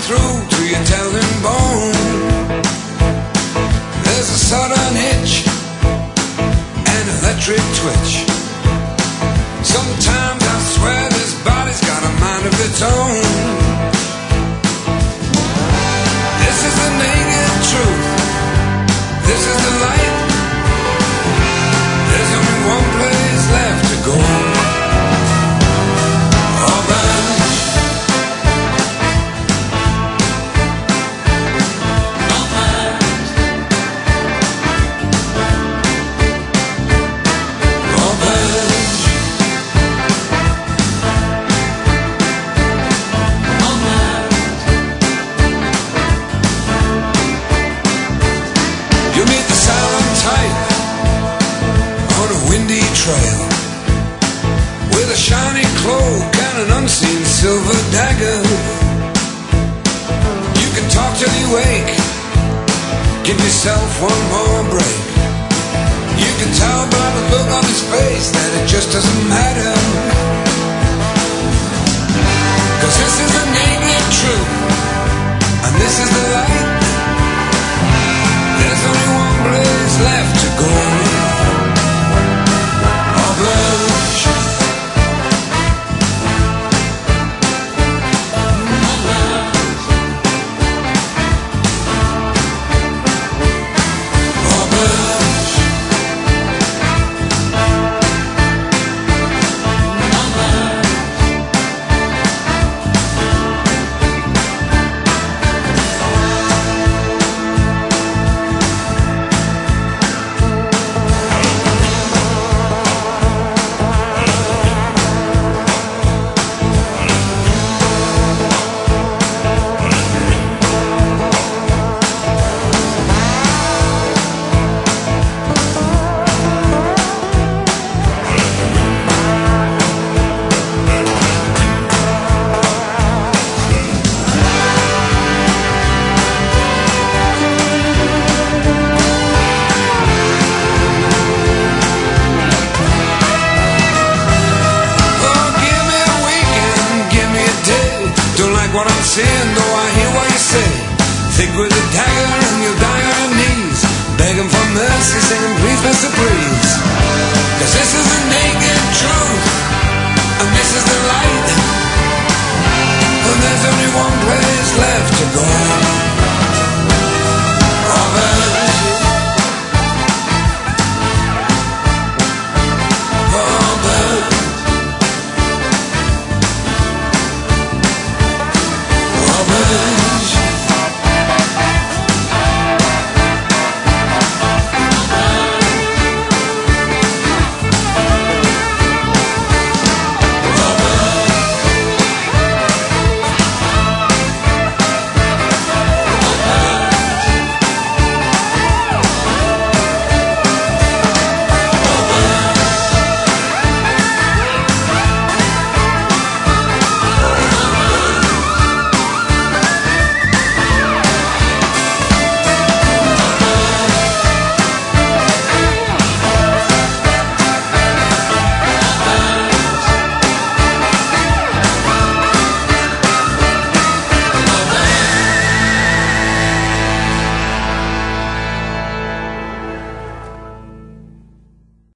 through to your telling bone. There's a sudden hitch, an electric twitch. Sometimes I swear this body's got a mind of its own. This is the naked truth. This is the light. There's only one place left to go. Trail with a shiny cloak and an unseen silver dagger. You can talk till you wake, give yourself one more break. You can tell by the look on his face that it just doesn't matter. 'Cause this is the naked truth, and this is the light. There's only one place left to go. What I'm saying, though I hear what you say. Think with a dagger and you'll die on your knees, begging for mercy, singing please, Mr. Please. 'Cause this is the naked truth, and this is the light.